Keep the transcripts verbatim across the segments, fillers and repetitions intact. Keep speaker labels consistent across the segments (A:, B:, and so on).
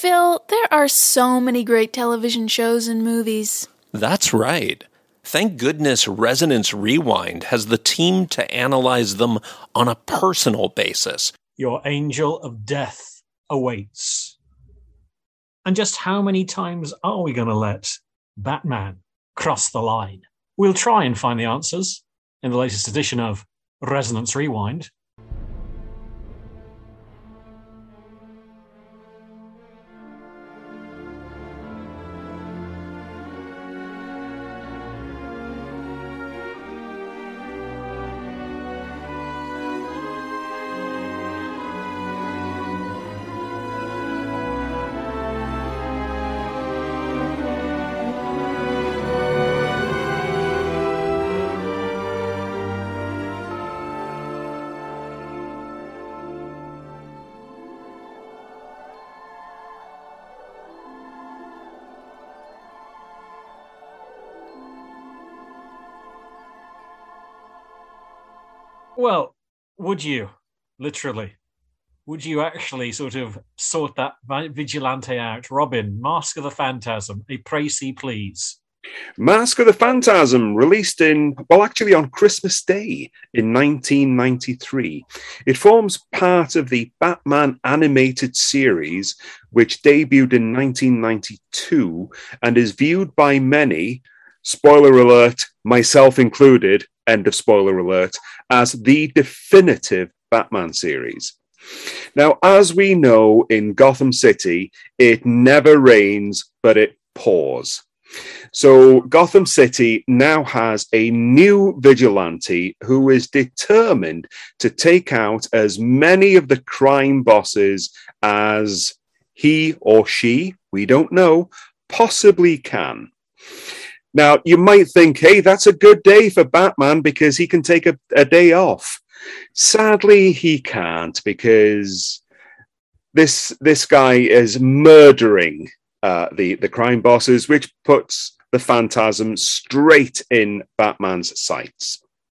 A: Phil, there are so many great television shows and movies.
B: That's right. Thank goodness Resonance Rewind has the team to analyze them on a personal basis.
C: Your angel of death awaits. And just how many times are we going to let Batman cross the line? We'll try and find the answers in the latest edition of Resonance Rewind. Well, would you, literally, would you actually sort of sort that vigilante out? Robin, Mask of the Phantasm, a précis, please.
D: Mask of the Phantasm, released in, well, actually on Christmas Day in nineteen ninety-three. It forms part of the Batman animated series, which debuted in nineteen ninety-two and is viewed by many, spoiler alert, myself included, end of spoiler alert, as the definitive Batman series. Now, as we know, in Gotham City, it never rains, but it pours. So Gotham City now has a new vigilante who is determined to take out as many of the crime bosses as he or she, we don't know, possibly can. Now, you might think, hey, that's a good day for Batman because he can take a, a day off. Sadly, he can't because this this guy is murdering uh, the, the crime bosses, which puts the Phantasm straight in Batman's sights.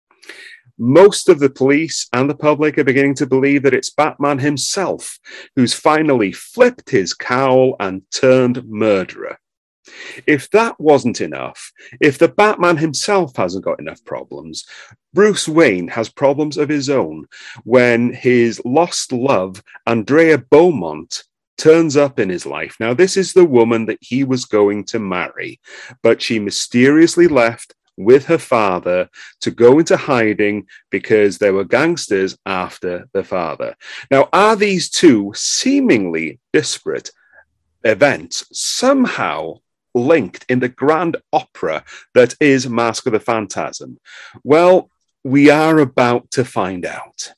D: Most of the police and the public are beginning to believe that it's Batman himself who's finally flipped his cowl and turned murderer. If that wasn't enough, if the Batman himself hasn't got enough problems, Bruce Wayne has problems of his own when his lost love, Andrea Beaumont, turns up in his life. Now, this is the woman that he was going to marry, but she mysteriously left with her father to go into hiding because there were gangsters after the father. Now, are these two seemingly disparate events somehow linked in the grand opera that is Mask of the Phantasm? Well, we are about to find out.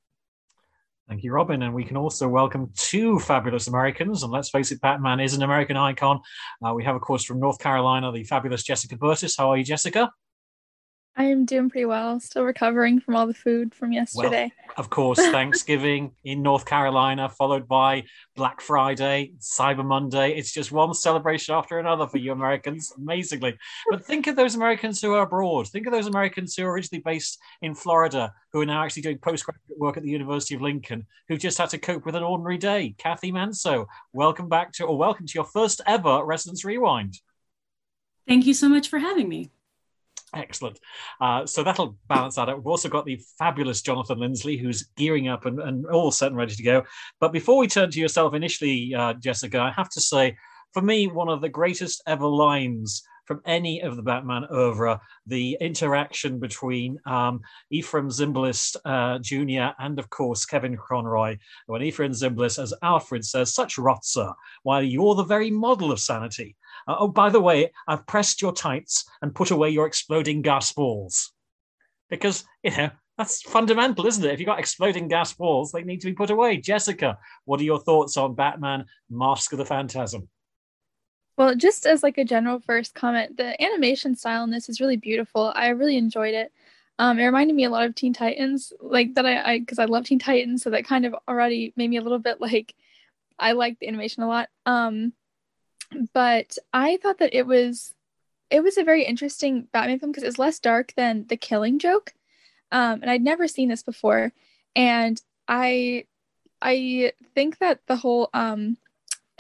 C: Thank you, Robin. And we can also welcome two fabulous Americans. And let's face it, Batman is an American icon. Uh, we have, of course, from North Carolina, the fabulous Jessica Burtis. How are you, Jessica?
E: I am doing pretty well. Still recovering from all the food from yesterday.
C: Well, of course, Thanksgiving in North Carolina, followed by Black Friday, Cyber Monday. It's just one celebration after another for you Americans, amazingly. But think of those Americans who are abroad. Think of those Americans who are originally based in Florida, who are now actually doing postgraduate work at the University of Lincoln, who just had to cope with an ordinary day. Kathy Manso, welcome back to, or welcome to your first ever Resonance Rewind.
F: Thank you so much for having me.
C: Excellent. Uh, so that'll balance that out. We've also got the fabulous Jonathan Lindsley, who's gearing up and, and all set and ready to go. But before we turn to yourself initially, uh, Jessica, I have to say, for me, one of the greatest ever lines from any of the Batman oeuvre, the interaction between um, Ephraim Zimbalist uh, Junior and, of course, Kevin Conroy, when Ephraim Zimbalist, as Alfred says, such rot, sir, while you're the very model of sanity. Uh, oh, by the way, I've pressed your tights and put away your exploding gas balls. Because, you know, that's fundamental, isn't it? If you've got exploding gas balls, they need to be put away. Jessica, what are your thoughts on Batman, Mask of the Phantasm?
E: Well, just as like a general first comment, the animation style in this is really beautiful. I really enjoyed it. Um, it reminded me a lot of Teen Titans, like that I, because I, I love Teen Titans, so that kind of already made me a little bit like, I like the animation a lot. Um, but I thought that it was, it was a very interesting Batman film because it's less dark than The Killing Joke. Um, and I'd never seen this before. And I, I think that the whole, um,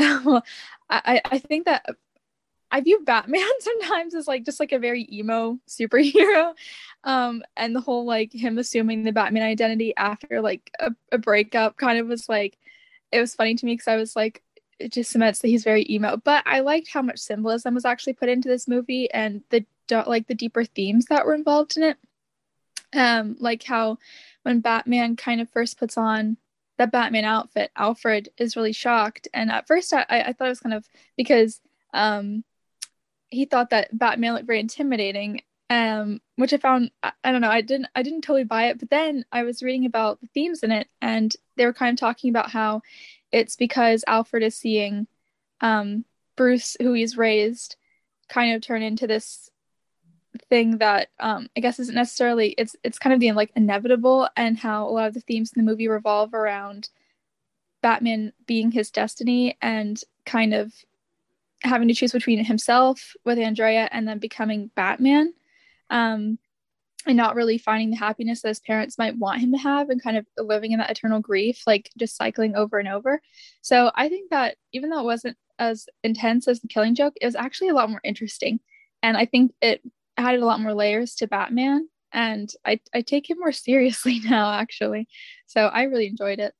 E: well, I, I think that I view Batman sometimes as like just like a very emo superhero. Um, and the whole like him assuming the Batman identity after like a, a breakup kind of was like, it was funny to me because I was like, it just cements that he's very emo. But I liked how much symbolism was actually put into this movie and the like the deeper themes that were involved in it. Um, like how when Batman kind of first puts on the Batman outfit, Alfred is really shocked. And at first I, I thought it was kind of because um he thought that Batman looked very intimidating, um, which I found, I, I don't know, I didn't I didn't totally buy it. But then I was reading about the themes in it, and they were kind of talking about how it's because Alfred is seeing um, Bruce, who he's raised, kind of turn into this thing that um, I guess isn't necessarily, it's it's kind of the like inevitable, and how a lot of the themes in the movie revolve around Batman being his destiny and kind of having to choose between himself with Andrea and then becoming Batman, um, and not really finding the happiness that his parents might want him to have, and kind of living in that eternal grief, like just cycling over and over. So I think that even though it wasn't as intense as the Killing Joke, it was actually a lot more interesting. And I think it added a lot more layers to Batman. And I, I take him more seriously now, actually. So I really enjoyed it.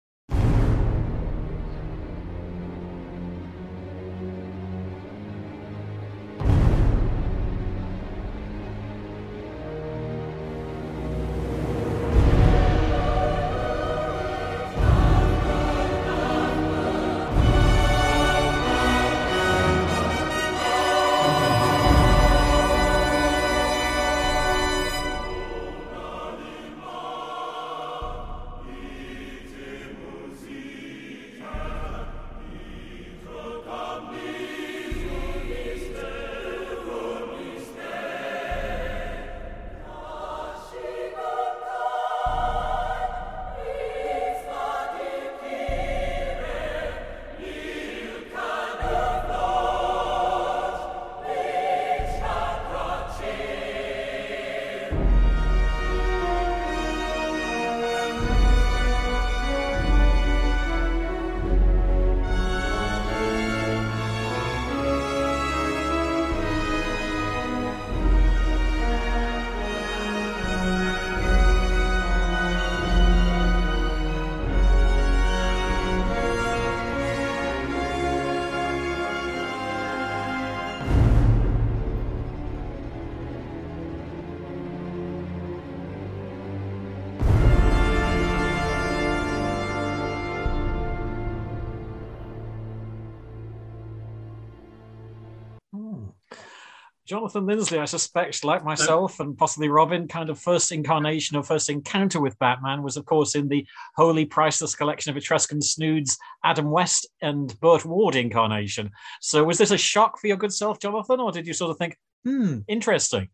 C: Jonathan Lindsley, I suspect, like myself and possibly Robin, kind of first incarnation or first encounter with Batman was, of course, in the wholly priceless collection of Etruscan snoods, Adam West and Burt Ward incarnation. So was this a shock for your good self, Jonathan, or did you sort of think, hmm, interesting?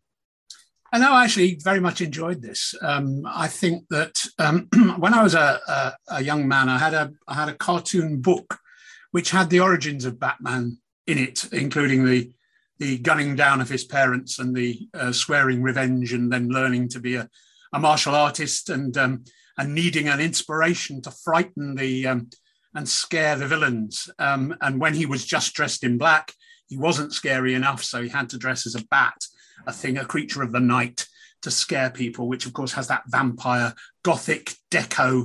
G: I know I actually very much enjoyed this. Um, I think that um, when I was a, a, a young man, I had a I had a cartoon book which had the origins of Batman in it, including the the gunning down of his parents and the uh, swearing revenge, and then learning to be a, a martial artist and um, and needing an inspiration to frighten the um, and scare the villains. Um, and when he was just dressed in black, he wasn't scary enough, so he had to dress as a bat, a thing, a creature of the night, to scare people, which of course has that vampire gothic deco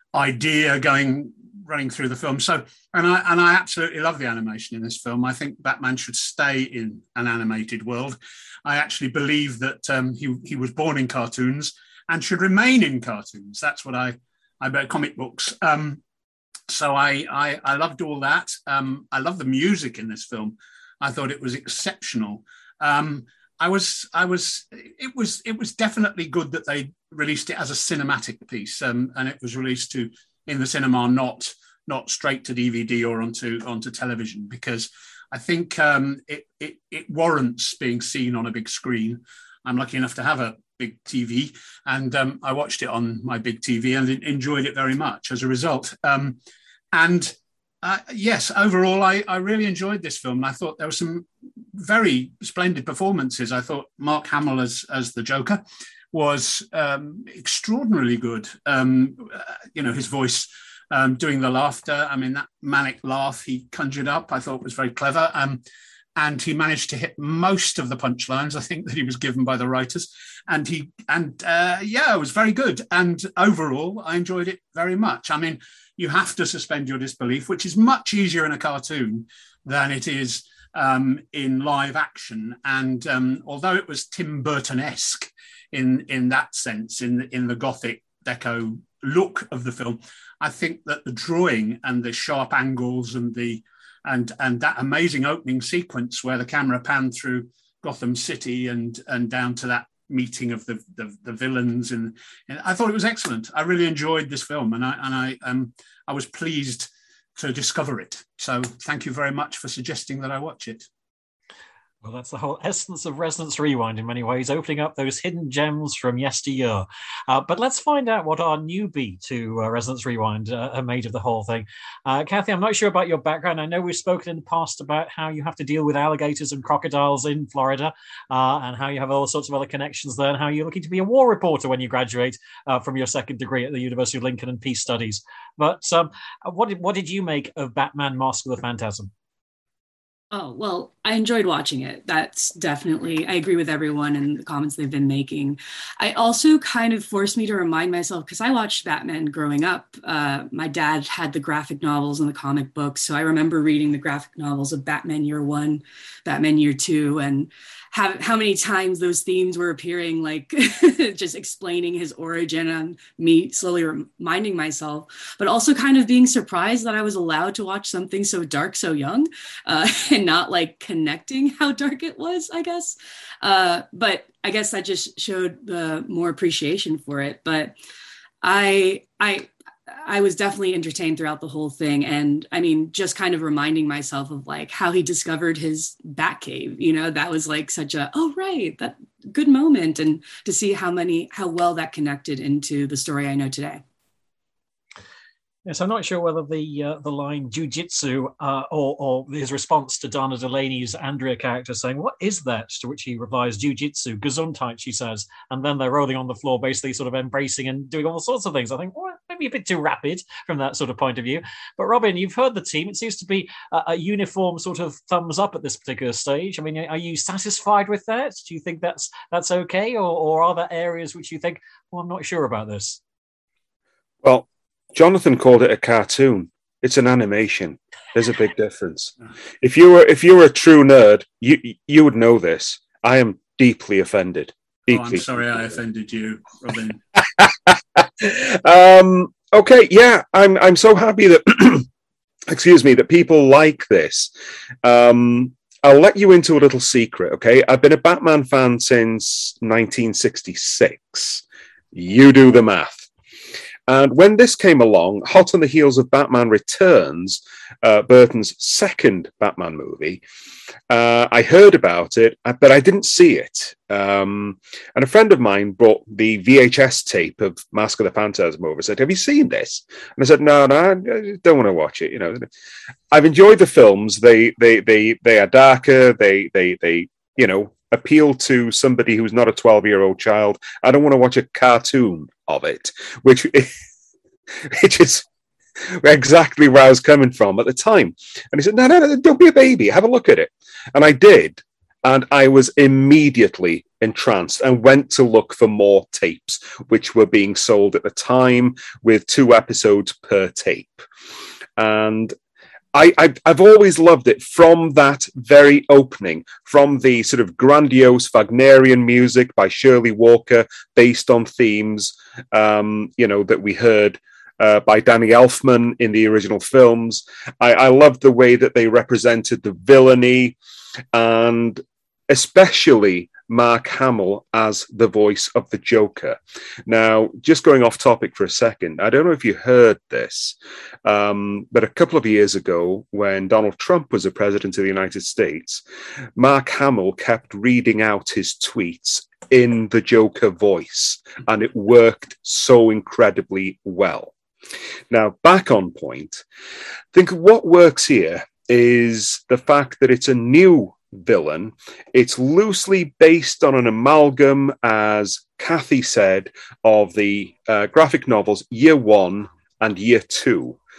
G: idea going running through the film. So, and I and I absolutely love the animation in this film. I think Batman should stay in an animated world. I actually believe that um, he he was born in cartoons and should remain in cartoons. That's what I I bet comic books. Um, so I, I I loved all that. Um, I love the music in this film. I thought it was exceptional. Um, I was I was it was it was definitely good that they released it as a cinematic piece, um, and it was released to in the cinema, not not straight to D V D or onto onto television, because I think um, it, it it warrants being seen on a big screen. I'm lucky enough to have a big T V, and um, I watched it on my big T V and enjoyed it very much as a result. Um, and uh, yes, overall, I, I really enjoyed this film. I thought there were some very splendid performances. I thought Mark Hamill as as the Joker was um, extraordinarily good. Um, uh, you know, his voice um, doing the laughter. I mean, that manic laugh he conjured up, I thought was very clever. Um, and he managed to hit most of the punchlines, I think, that he was given by the writers. And he, and uh, yeah, it was very good. And overall, I enjoyed it very much. I mean, you have to suspend your disbelief, which is much easier in a cartoon than it is um, in live action. And um, although it was Tim Burton-esque in, in that sense, in the, in the Gothic Deco look of the film, I think that the drawing and the sharp angles and the and and that amazing opening sequence where the camera panned through Gotham City and and down to that meeting of the the, the villains, and, and I thought it was excellent. I really enjoyed this film, and I and I um I was pleased to discover it. So thank you very much for suggesting that I watch it.
C: Well, that's the whole essence of Resonance Rewind in many ways, opening up those hidden gems from yesteryear. Uh, but let's find out what our newbie to uh, Resonance Rewind uh, made of the whole thing. Uh, Kathy, I'm not sure about your background. I know we've spoken in the past about how you have to deal with alligators and crocodiles in Florida, uh, and how you have all sorts of other connections there, and how you're looking to be a war reporter when you graduate uh, from your second degree at the University of Lincoln and Peace Studies. But um, what did, what did you make of Batman Mask of the Phantasm?
F: Oh, well, I enjoyed watching it. That's definitely, I agree with everyone and the comments they've been making. I also kind of forced me to remind myself, because I watched Batman growing up. Uh, my dad had the graphic novels and the comic books. So I remember reading the graphic novels of Batman Year One, Batman Year Two, and how, how many times those themes were appearing, like just explaining his origin, and me slowly reminding myself, but also kind of being surprised that I was allowed to watch something so dark so young. Uh, and not like connecting how dark it was, I guess. Uh, but I guess that just showed the more appreciation for it. But I, I, I was definitely entertained throughout the whole thing. And I mean, just kind of reminding myself of like how he discovered his Batcave, you know, that was like such a, oh, right, that good moment. And to see how many, how well that connected into the story I know today.
C: Yes, I'm not sure whether the uh, the line jujitsu uh, or, or his response to Dana Delaney's Andrea character saying, "What is that?" To which he replies, "Jujitsu, Gesundheit," she says. And then they're rolling on the floor, basically sort of embracing and doing all sorts of things. I think, well, maybe a bit too rapid from that sort of point of view. But Robin, you've heard the team. It seems to be a, a uniform sort of thumbs up at this particular stage. I mean, are you satisfied with that? Do you think that's that's okay? Or, or are there areas which you think, well, I'm not sure about this?
D: Well, Jonathan called it a cartoon. It's an animation. There's a big difference. If you were if you were a true nerd, you you would know this. I am deeply offended. Deeply.
G: Oh, I'm sorry I offended you, Robin.
D: um, okay, yeah, I'm I'm so happy that excuse me that people like this. Um, I'll let you into a little secret, okay? I've been a Batman fan since nineteen sixty-six. You do the math. And when this came along, hot on the heels of Batman Returns, uh, Burton's second Batman movie, uh, I heard about it, but I didn't see it. Um, and a friend of mine brought the V H S tape of Mask of the Phantasm over and said, "Have you seen this?" And I said, no, no, I don't want to watch it. You know, I've enjoyed the films. They, they, they, they are darker. They, they, they, you know, appeal to somebody who's not a twelve-year-old child. I don't want to watch a cartoon of it, which, which is exactly where I was coming from at the time. And he said, no, no, no, don't be a baby. Have a look at it. And I did. And I was immediately entranced and went to look for more tapes, which were being sold at the time with two episodes per tape. And I, I've, I've always loved it from that very opening, from the sort of grandiose Wagnerian music by Shirley Walker, based on themes, um, you know, that we heard uh, by Danny Elfman in the original films. I, I loved the way that they represented the villainy, and especially Mark Hamill as the voice of the Joker. Now, just going off topic for a second, I don't know if you heard this, um, but a couple of years ago, when Donald Trump was the president of the United States, Mark Hamill kept reading out his tweets in the Joker voice, and it worked so incredibly well. Now, back on point, I think what works here is the fact that it's a new villain. It's loosely based on an amalgam, as Kathy said, of the uh, graphic novels Year One and Year Two.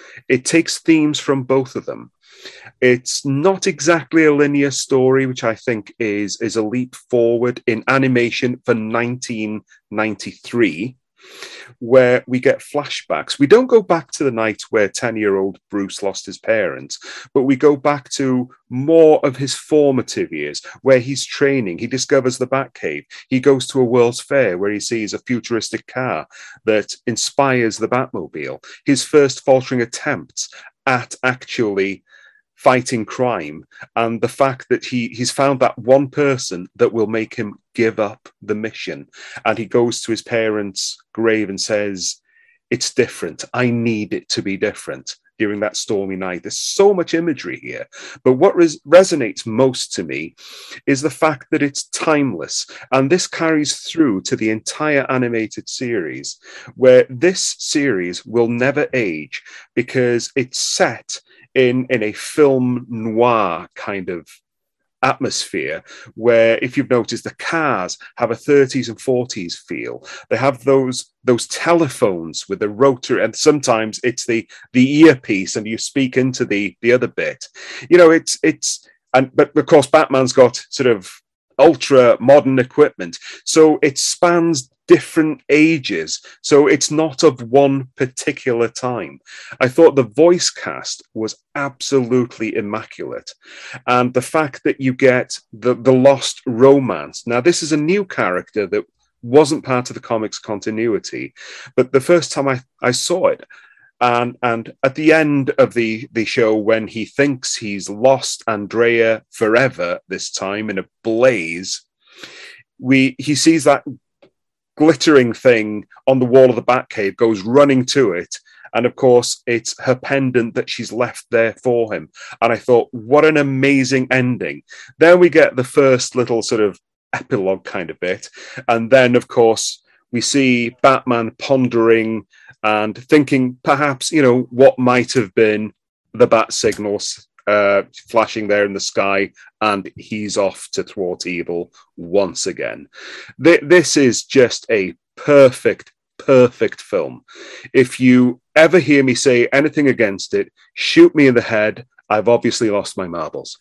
D: it takes themes from both of them. It's not exactly a linear story, which I think is, is a leap forward in animation for nineteen ninety-three, where we get flashbacks. We don't go back to the night where ten-year-old Bruce lost his parents, but we go back to more of his formative years, where he's training. He discovers the Batcave. He goes to a World's Fair where he sees a futuristic car that inspires the Batmobile. His first faltering attempts at actually fighting crime, and the fact that he he's found that one person that will make him give up the mission. And he goes to his parents' grave and says, it's different. I need it to be different during that stormy night. There's so much imagery here. But what res- resonates most to me is the fact that it's timeless. And this carries through to the entire animated series, where this series will never age because it's set in, in a film noir kind of atmosphere, where, if you've noticed, the cars have a thirties and forties feel. They have those those telephones with the rotor, and sometimes it's the the earpiece, and you speak into the the other bit. You know, it's it's and but of course, Batman's got sort of ultra modern equipment, so it spans different ages, so it's not of one particular time. I thought the voice cast was absolutely immaculate, and the fact that you get the the lost romance. Now, this is a new character that wasn't part of the comics continuity, but the first time I, I saw it, and and at the end of the the show, when he thinks he's lost Andrea forever, this time in a blaze, we he sees that glittering thing on the wall of the Batcave, goes running to it, and of course it's her pendant that she's left there for him. And I thought, what an amazing ending. Then we get the first little sort of epilogue kind of bit, and then of course we see Batman pondering and thinking, perhaps, you know, what might have been the bat signals uh, flashing there in the sky, and he's off to thwart evil once again. Th- this is just a perfect, perfect film. If you ever hear me say anything against it, shoot me in the head. I've obviously lost my marbles.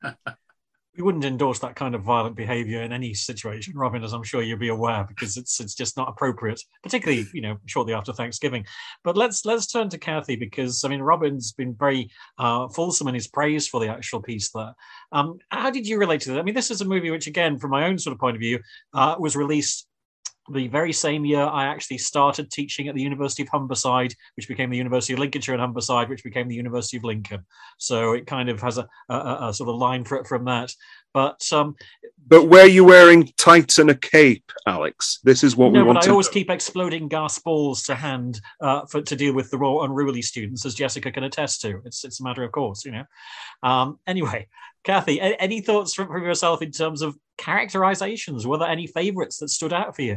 C: We wouldn't endorse that kind of violent behaviour in any situation, Robin, as I'm sure you'll be aware, because it's it's just not appropriate, particularly, you know, shortly after Thanksgiving. But let's let's turn to Kathy, because I mean, Robin's been very uh, fulsome in his praise for the actual piece there. Um, how did you relate to that? I mean, this is a movie which, again, from my own sort of point of view, uh, was released the very same year I actually started teaching at the University of Humberside, which became the University of Lincolnshire, and Humberside, which became the University of Lincoln. So it kind of has a, a, a sort of line for it from that. But um,
D: but were you wearing tights and a cape, Alex? This is what
C: no,
D: we want
C: but I
D: to
C: always
D: know.
C: keep exploding gas balls to hand uh, for to deal with the raw unruly students, as Jessica can attest to. It's it's a matter of course, you know. Um, anyway, Kathy, a- any thoughts from, from yourself in terms of characterizations? Were there any favourites that stood out for you?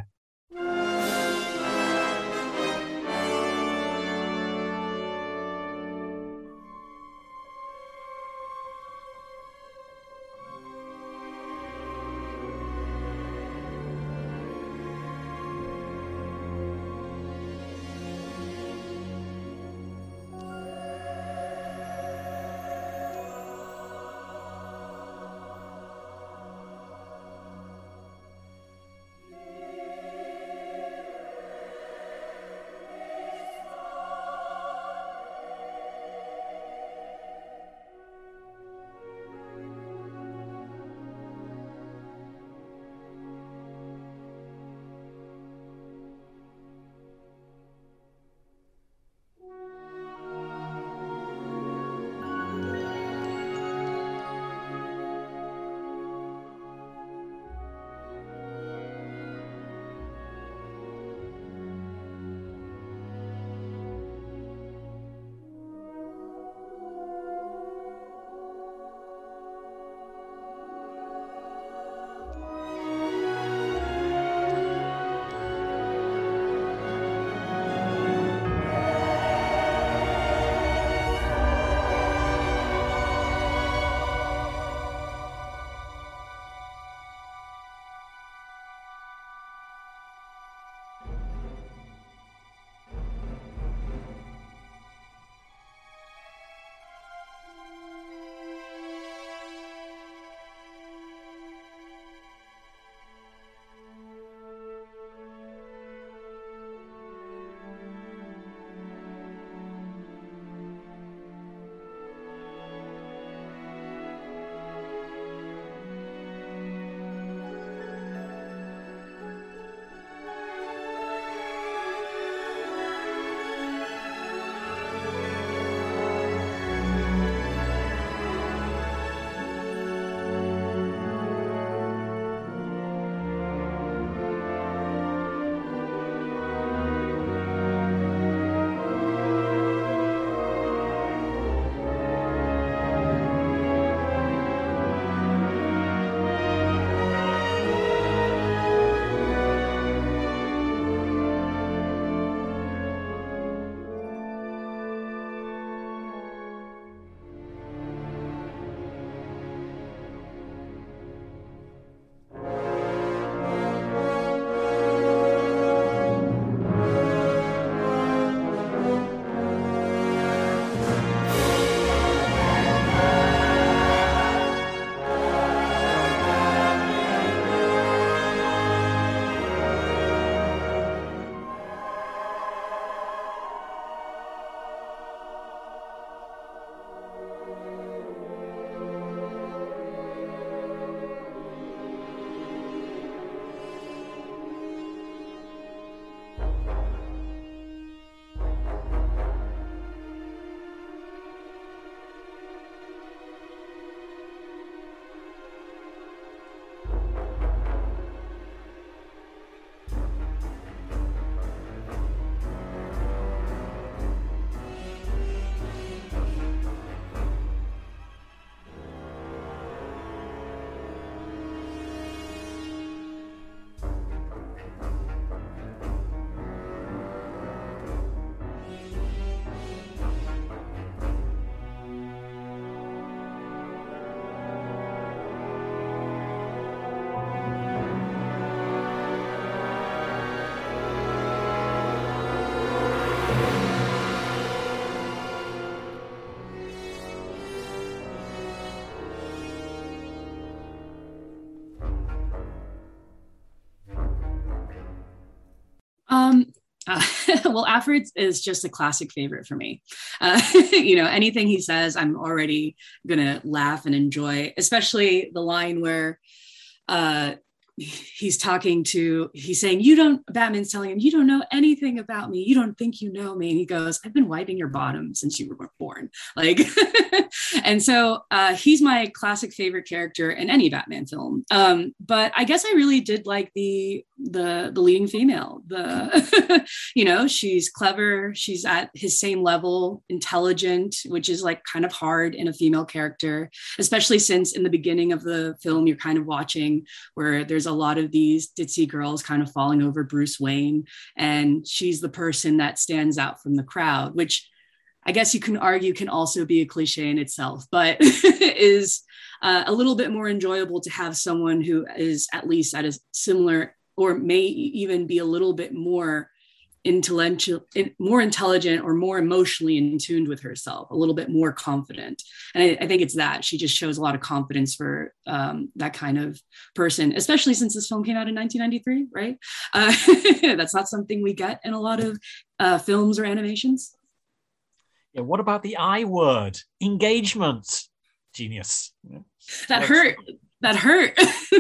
F: well, Alfred is just a classic favorite for me. Uh, you know, anything he says, I'm already gonna laugh and enjoy, especially the line where uh, he's talking to, he's saying, you don't, Batman's telling him, you don't know anything about me. You don't think you know me. And he goes, I've been wiping your bottom since you were born. Like, and so uh, he's my classic favorite character in any Batman film. Um, but I guess I really did like the, the, the leading female, the, you know, she's clever. She's at his same level, intelligent, which is like kind of hard in a female character, especially since in the beginning of the film, you're kind of watching where there's a lot of these ditzy girls kind of falling over Bruce Wayne, and she's the person that stands out from the crowd, which I guess you can argue can also be a cliche in itself, but is uh, a little bit more enjoyable to have someone who is at least at a similar, or may even be a little bit more intellectual, more intelligent, or more emotionally in tune with herself, a little bit more confident. And I, I think it's that she just shows a lot of confidence for um, that kind of person, especially since this film came out in nineteen ninety-three, right? Uh, that's not something we get in a lot of uh, films or animations.
C: Yeah. What about the I word? Engagement. Genius.
F: That hurt. That hurt.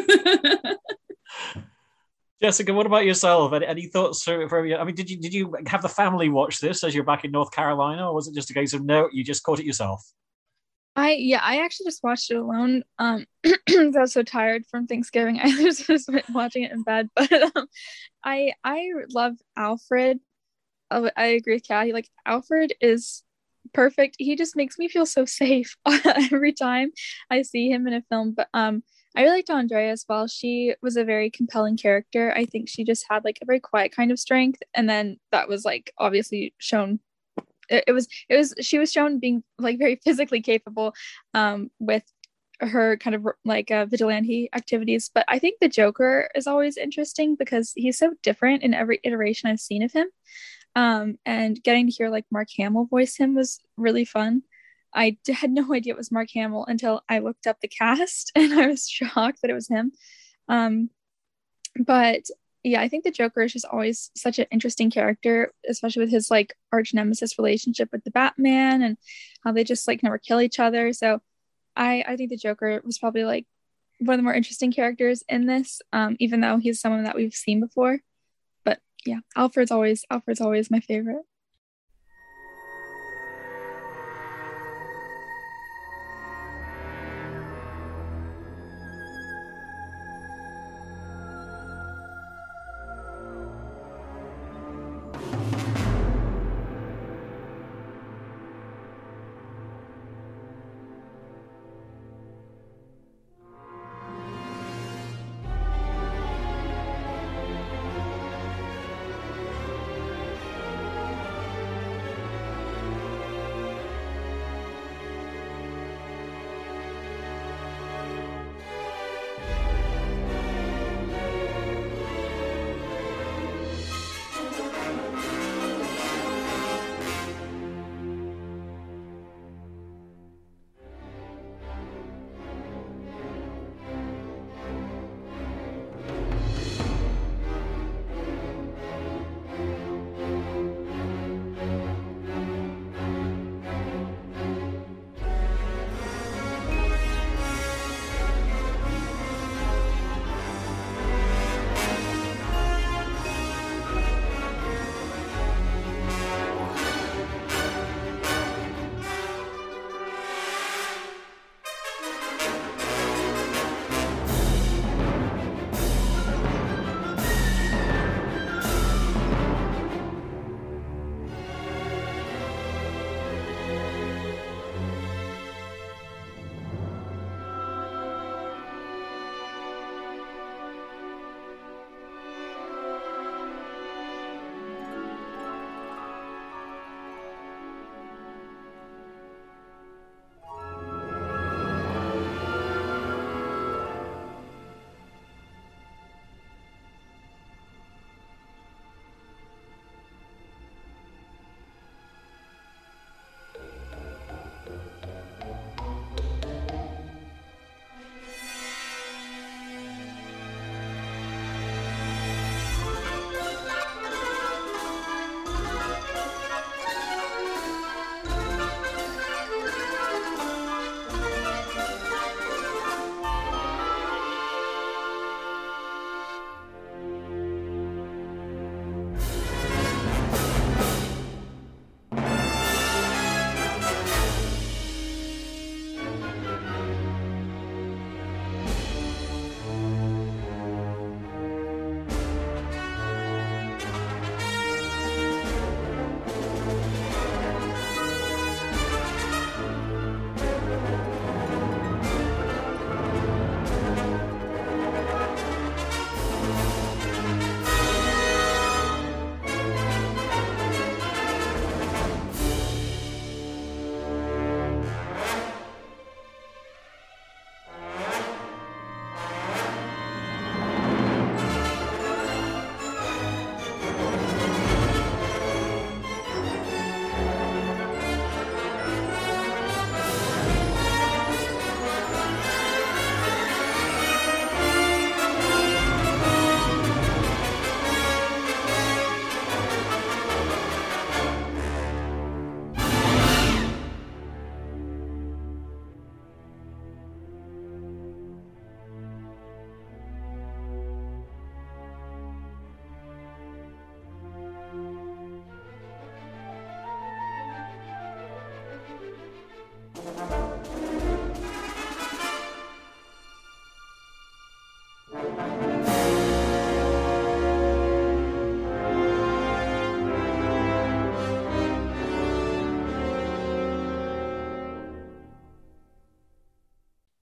C: Jessica, what about yourself? Any, any thoughts for, for I mean, did you did you have the family watch this as you're back in North Carolina, or was it just a case of no, you just caught it yourself?
E: I yeah, I actually just watched it alone. Um, I was so tired from Thanksgiving. I was just watching it in bed. But um, I I love Alfred. I, I agree with Kathy. Like, Alfred is perfect. He just makes me feel so safe every time I see him in a film. But um. I really liked Andrea as well. She was a very compelling character. I think she just had like a very quiet kind of strength, and then that was like obviously shown. It, it was it was she was shown being like very physically capable um, with her kind of like uh, vigilante activities. But I think the Joker is always interesting because he's so different in every iteration I've seen of him. Um, and getting to hear like Mark Hamill voice him was really fun. I had no idea it was Mark Hamill until I looked up the cast, and I was shocked that it was him. Um, but yeah, I think the Joker is just always such an interesting character, especially with his like arch nemesis relationship with the Batman and how they just like never kill each other. So I, I think the Joker was probably like one of the more interesting characters in this, um, even though he's someone that we've seen before. But yeah, Alfred's always Alfred's always my favorite.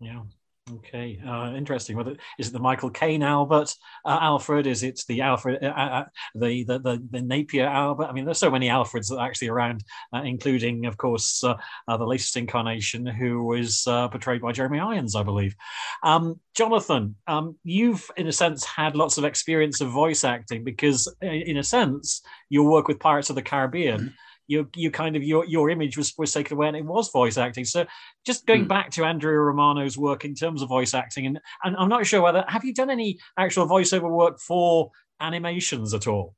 C: Yeah. Okay, uh, interesting. Whether is it the Michael Caine Albert uh, Alfred? Is it the Alfred, uh, uh, the, the the the Napier Albert? I mean, there's so many Alfreds that are actually around, uh, including, of course, uh, uh, the latest incarnation, who was uh, portrayed by Jeremy Irons, I believe. Um, Jonathan, um, you've in a sense had lots of experience of voice acting because, in a sense, your work with Pirates of the Caribbean. Mm-hmm. You, you kind of your your image was, was taken away and it was voice acting. So just going mm. back to Andrea Romano's work in terms of voice acting, and, and I'm not sure whether have you done any actual voiceover work for animations at all?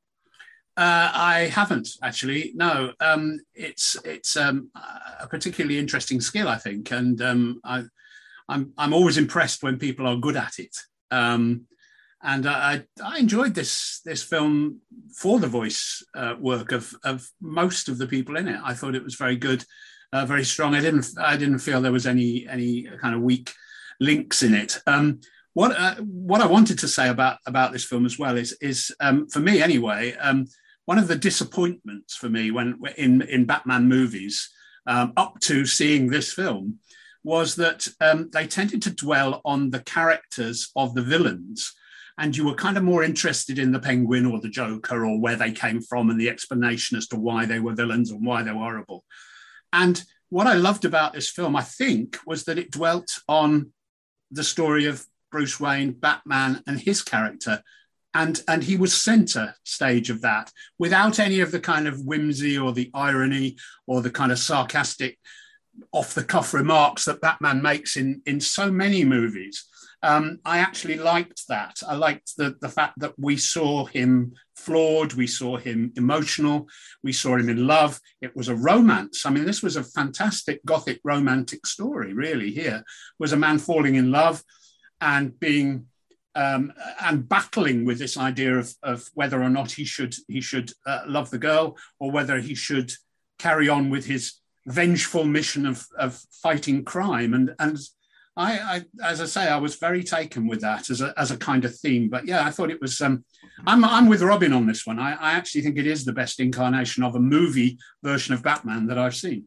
G: Uh, I haven't actually. No, um, it's it's um, a particularly interesting skill, I think, and um, I, I'm I'm always impressed when people are good at it. Um, And I, I enjoyed this this film for the voice uh, work of, of most of the people in it. I thought it was very good, uh, very strong. I didn't I didn't feel there was any any kind of weak links in it. Um, what uh, what I wanted to say about about this film as well is is um, for me anyway. Um, one of the disappointments for me when in in Batman movies um, up to seeing this film was that um, they tended to dwell on the characters of the villains. And you were kind of more interested in the Penguin or the Joker or where they came from and the explanation as to why they were villains and why they were horrible. And what I loved about this film, I think, was that it dwelt on the story of Bruce Wayne, Batman, and his character. And, and he was center stage of that without any of the kind of whimsy or the irony or the kind of sarcastic off-the-cuff remarks that Batman makes in, in so many movies. Um, I actually liked that. I liked the, the fact that we saw him flawed, we saw him emotional, we saw him in love. It was a romance. I mean, this was a fantastic Gothic romantic story, really, here. Was a man falling in love and being um, and battling with this idea of, of whether or not he should he should uh, love the girl or whether he should carry on with his vengeful mission of, of fighting crime. And and I, I, as I say, I was very taken with that as a as a kind of theme. But yeah, I thought it was. Um, I'm I'm with Robin on this one. I, I actually think it is the best incarnation of a movie version of Batman that I've seen.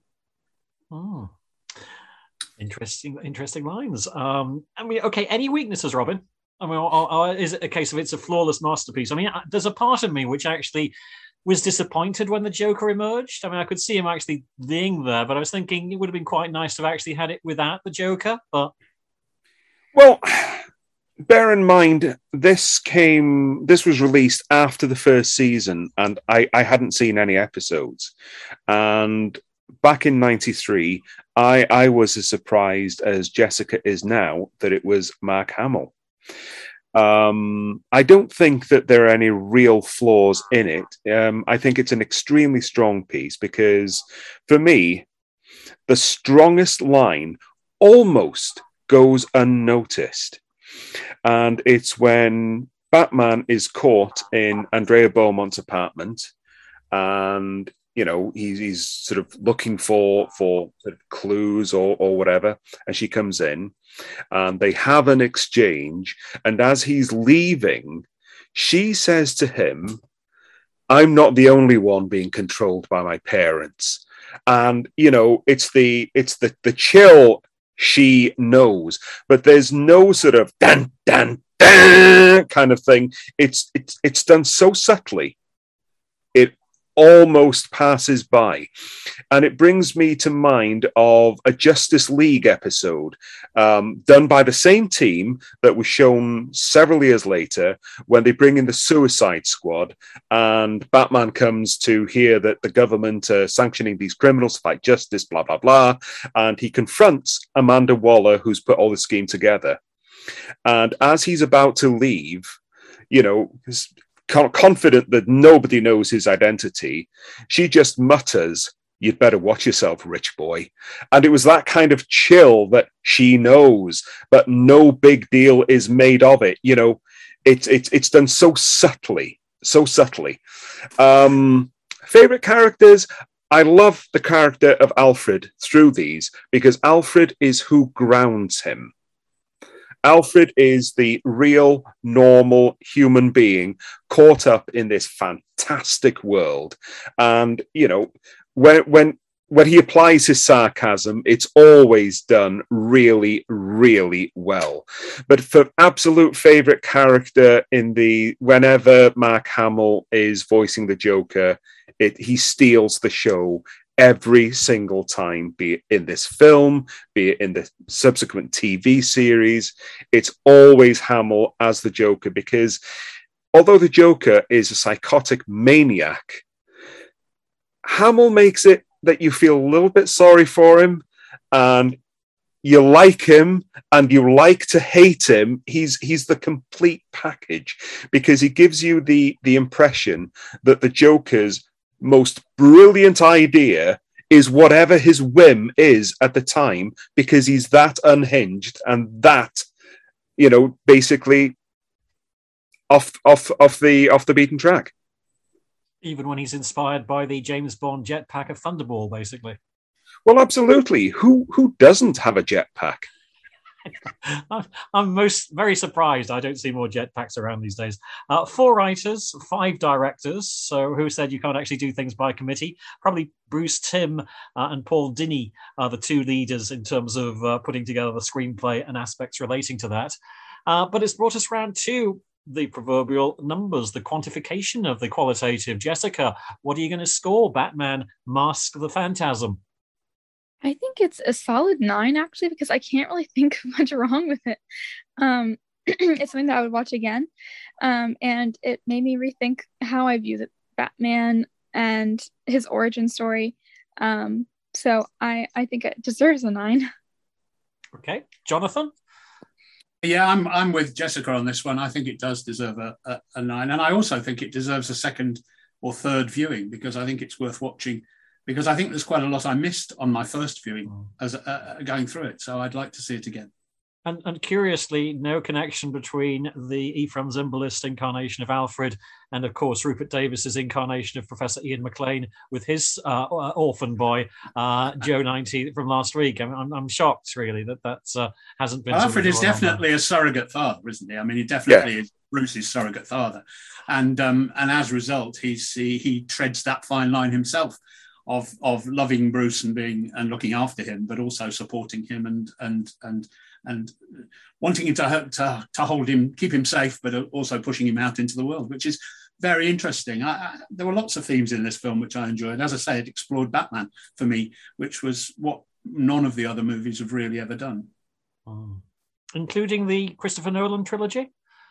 C: Oh, interesting, interesting lines. Um, I mean, okay. Any weaknesses, Robin? I mean, or, or is it a case of it's a flawless masterpiece? I mean, there's a part of me which actually was disappointed when the Joker emerged. I mean, I could see him actually being there, but I was thinking it would have been quite nice to have actually had it without the Joker. But
D: well, bear in mind, this came, this was released after the first season, and I, I hadn't seen any episodes. And back in ninety-three, I, I was as surprised as Jessica is now that it was Mark Hamill. Um, I don't think that there are any real flaws in it. Um, I think it's an extremely strong piece because, for me, the strongest line almost goes unnoticed. And it's when Batman is caught in Andrea Beaumont's apartment and, you know, he's, he's sort of looking for, for sort of clues or, or whatever. And she comes in. And they have an exchange. And as he's leaving, she says to him, I'm not the only one being controlled by my parents. And, you know, it's the it's the, the chill she knows, but there's no sort of dun, dun, dun kind of thing. It's, it's, it's done so subtly. It almost passes by. And it brings me to mind of a Justice League episode um, done by the same team that was shown several years later when they bring in the Suicide Squad and Batman comes to hear that the government are sanctioning these criminals to fight justice, blah, blah, blah. And he confronts Amanda Waller, who's put all the scheme together. And as he's about to leave, you know, confident that nobody knows his identity, she just mutters, you'd better watch yourself, rich boy. And it was that kind of chill that she knows, but no big deal is made of it. You know, it's it's it's done so subtly, so subtly. Um, favorite characters? I love the character of Alfred through these because Alfred is who grounds him. Alfred is the real, normal human being caught up in this fantastic world. And, you know, when when when he applies his sarcasm, it's always done really, really well. But for absolute favorite character in the, whenever Mark Hamill is voicing the Joker, it, he steals the show every single time, be it in this film, be it in the subsequent T V series. It's always Hamill as the Joker, because although the Joker is a psychotic maniac, Hamill makes it that you feel a little bit sorry for him, and you like him and you like to hate him. He's he's the complete package, because he gives you the, the impression that the Joker's most brilliant idea is whatever his whim is at the time, because he's that unhinged and that, you know, basically off off off the off the beaten track.
C: Even when he's inspired by the James Bond jetpack of Thunderball, basically.
D: Well, absolutely. Who who doesn't have a jetpack?
C: I'm most very surprised I don't see more jetpacks around these days. Uh, four writers, five directors. So who said you can't actually do things by committee? Probably Bruce Timm uh, and Paul Dini are the two leaders in terms of uh, putting together the screenplay and aspects relating to that. Uh, but it's brought us round to the proverbial numbers, the quantification of the qualitative. Jessica, what are you going to score Batman Mask of the Phantasm?
E: I think it's a solid nine, actually, because I can't really think of much wrong with it. Um, it's something that I would watch again. Um, and it made me rethink how I view the Batman and his origin story. Um, so I, I think it deserves a nine.
C: Okay. Jonathan?
G: Yeah, I'm I'm with Jessica on this one. I think it does deserve a, a, a nine. And I also think it deserves a second or third viewing, because I think it's worth watching, because I think there's quite a lot I missed on my first viewing as uh, going through it. So I'd like to see it again.
C: And, and curiously, no connection between the Ephraim Zimbalist incarnation of Alfred and, of course, Rupert Davis's incarnation of Professor Ian McLean with his uh, orphan boy, uh, Joe ninety from last week. I'm, I'm, I'm shocked, really, that that uh, hasn't been...
G: Alfred is definitely a surrogate father, isn't he? I mean, he definitely yeah. is Bruce's surrogate father. And um, and as a result, he's, he, he treads that fine line himself of of loving Bruce and being and looking after him, but also supporting him and and and and wanting him to, to to hold him, keep him safe, but also pushing him out into the world, which is very interesting. I, I, there were lots of themes in this film which I enjoyed. As I say, it explored Batman for me, which was what none of the other movies have really ever done.
C: Oh. Including the Christopher Nolan trilogy?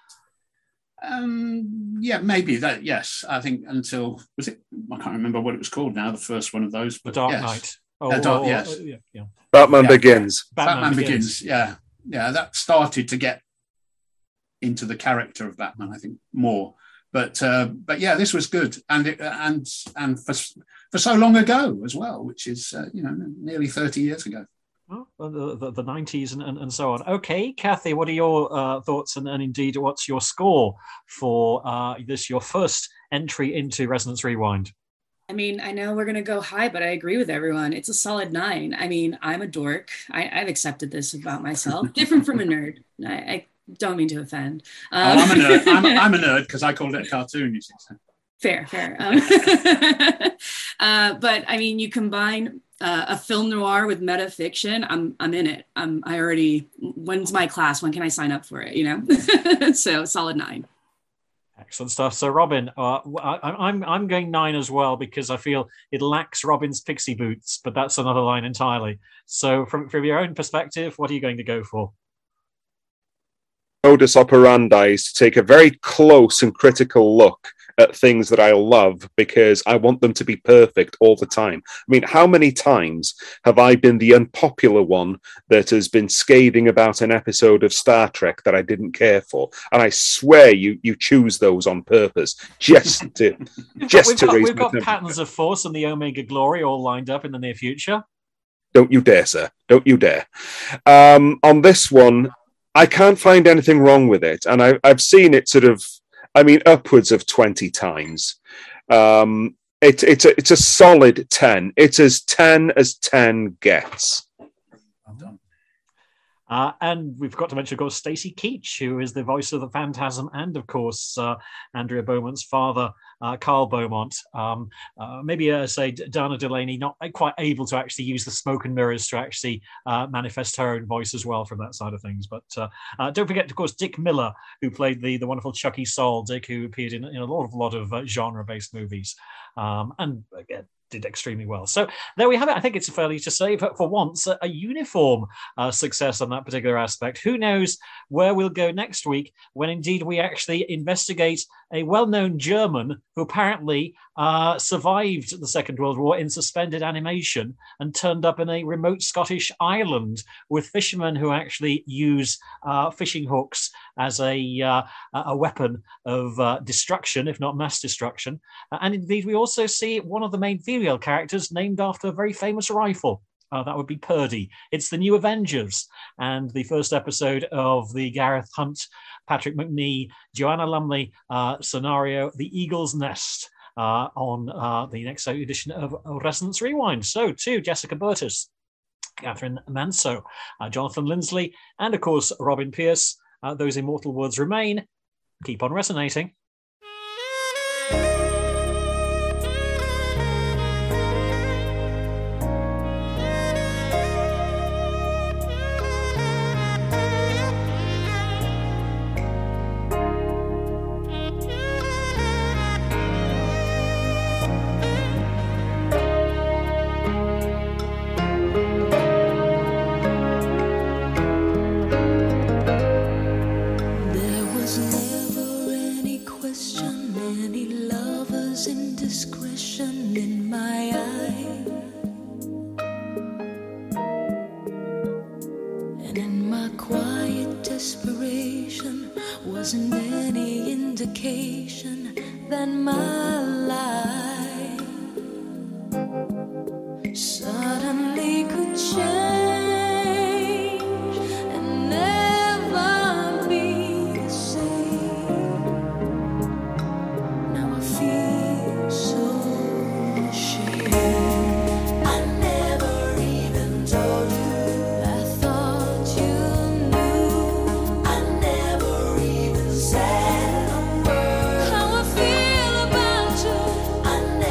G: Um, yeah, maybe that. Yes, I think until was it? I can't remember what it was called now. The first one of those, but
C: The Dark
G: yes.
C: Knight.
G: Oh, uh, dark,
C: or,
G: yes,
C: uh, yeah, yeah.
D: Batman
G: yeah.
D: Begins.
C: Batman,
G: Batman Begins.
C: Begins.
G: Yeah, yeah. That started to get into the character of Batman, I think, more. But uh, but yeah, this was good, and it, and and for for so long ago as well, which is uh, you know nearly thirty years ago.
C: Oh, the, the, the nineties and, and, and so on. Okay, Kathy, what are your uh, thoughts and, and indeed what's your score for uh, this, your first entry into Resonance Rewind?
F: I mean, I know we're going to go high, but I agree with everyone. It's a solid nine. I mean, I'm a dork. I, I've accepted this about myself. Different from a nerd. I, I don't mean to offend. Um,
G: oh, I'm a nerd. I'm, I'm a nerd because I called it a cartoon, you see. So.
F: Fair, fair. Um, uh, but I mean, you combine uh, a film noir with metafiction. I'm, I'm in it. I'm, I already. When's my class? When can I sign up for it? You know. So solid nine.
C: Excellent stuff. So, Robin, uh, I, I'm I'm going nine as well because I feel it lacks Robin's pixie boots, but that's another line entirely. So, from from your own perspective, what are you going to go for?
D: Modus operandi is to take a very close and critical look at things that I love because I want them to be perfect all the time. I mean, how many times have I been the unpopular one that has been scathing about an episode of Star Trek that I didn't care for? And I swear you you choose those on purpose just to just
C: we've
D: to
C: got,
D: raise
C: we've
D: my
C: got
D: temperature.
C: Patterns of Force and the Omega Glory all lined up in the near future.
D: Don't you dare, sir. Don't you dare. Um, on this one, I can't find anything wrong with it. And I, I've seen it sort of, I mean, upwards of twenty times. Um, it, it's, a, it's a solid ten. It's as ten as ten gets.
G: Well done.
C: Uh, and we've got to mention, of course, Stacey Keach, who is the voice of the Phantasm, and, of course, uh, Andrea Beaumont's father, uh, Carl Beaumont. Um, uh, maybe, uh, say, Dana Delaney, not quite able to actually use the smoke and mirrors to actually uh, manifest her own voice as well from that side of things. But uh, uh, don't forget, of course, Dick Miller, who played the, the wonderful Chucky Saul, Dick, who appeared in, in a lot of, lot of uh, genre-based movies. Um, and, again, did extremely well. So there we have it. I think it's fairly to say, for, for once, a, a uniform uh, success on that particular aspect. Who knows where we'll go next week when indeed we actually investigate a well-known German who apparently uh, survived the Second World War in suspended animation and turned up in a remote Scottish island with fishermen who actually use uh, fishing hooks as a, uh, a weapon of uh, destruction, if not mass destruction. Uh, and indeed, we also see one of the main female characters named after a very famous rifle. Uh, that would be Purdy. It's the New Avengers, and the first episode of the Gareth Hunt, Patrick McNee, Joanna Lumley uh, scenario, The Eagle's Nest, uh, on uh, the next edition of Resonance Rewind. So, to Jessica Burtis, Catherine Manso, uh, Jonathan Lindsley, and, of course, Robin Pierce. Uh, those immortal words remain. Keep on resonating.
H: Wasn't any indication that my life suddenly could change and never be the same. Now I feel so ashamed. I never even told you. I thought you knew. I never said a word. How I feel about you. I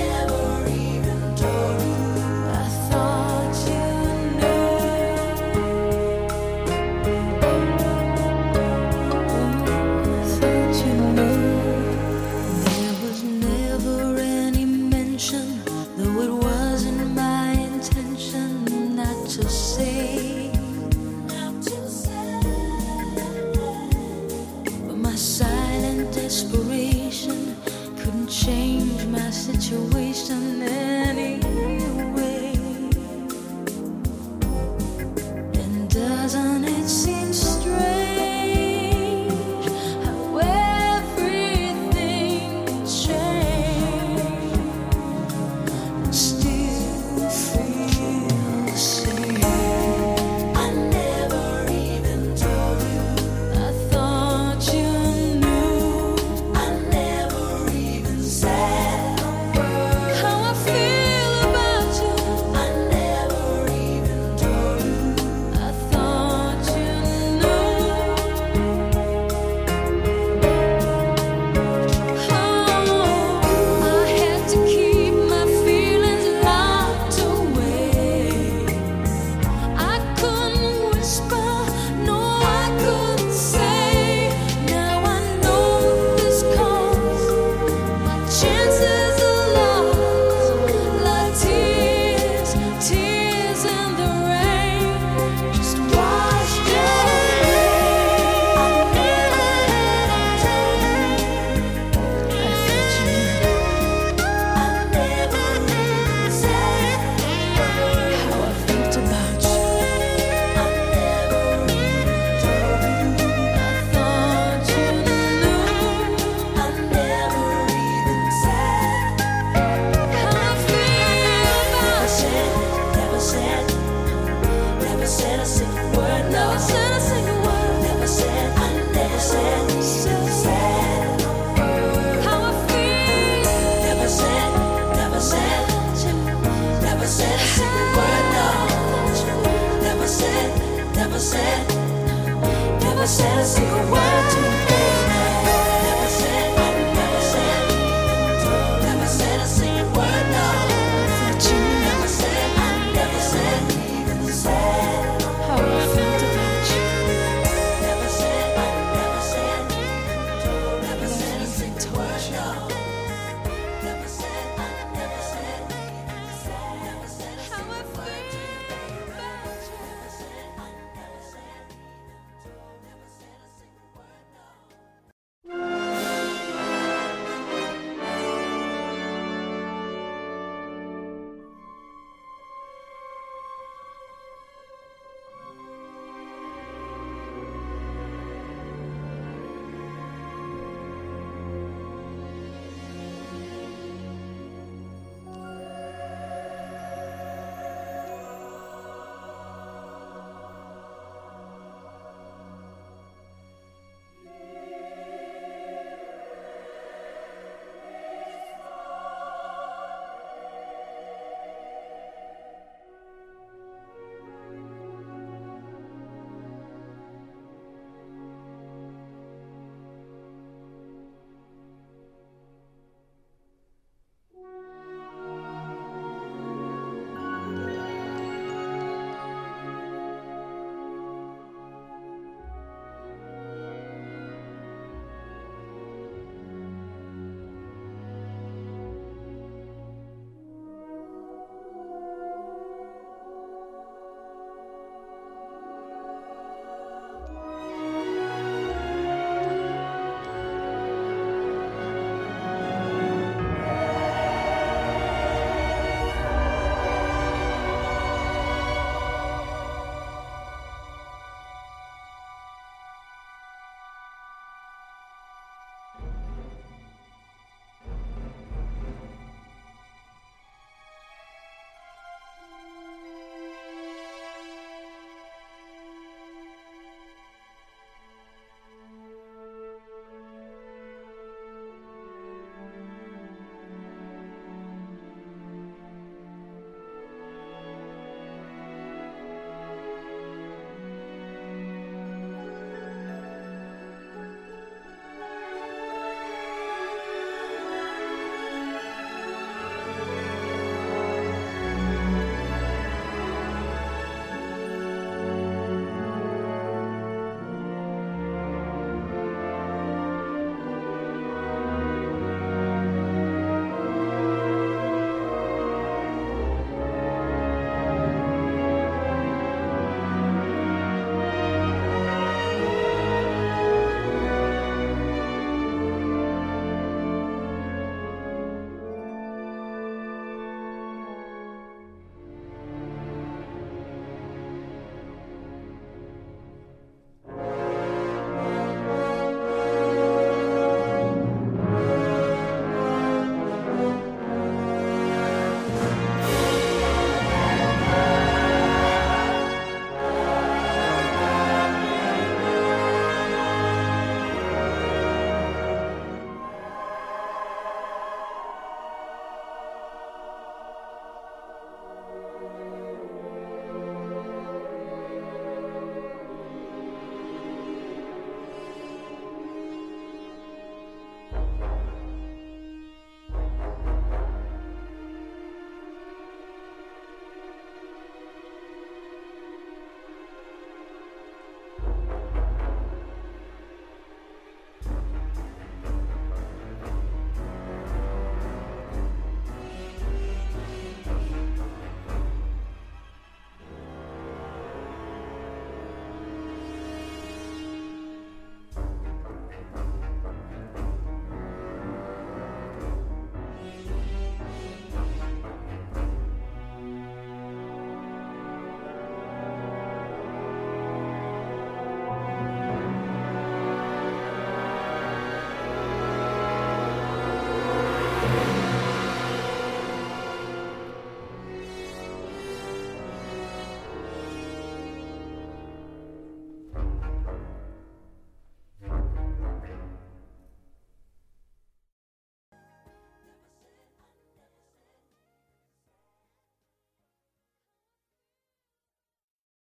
H: said a single word to